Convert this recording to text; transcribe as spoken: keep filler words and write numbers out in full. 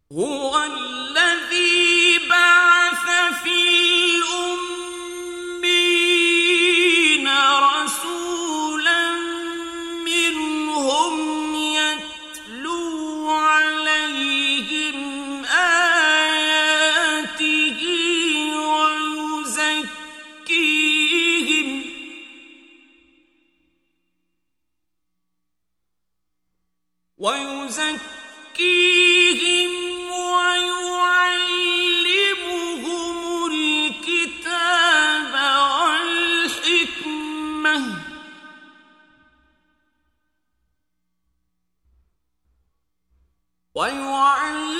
هو الذي بعث في الأمين رسولا منهم يتلو عليهم آياته ويزكيهم ويزكيهم ويعلمهم الكتاب والحكمة ويعلمهم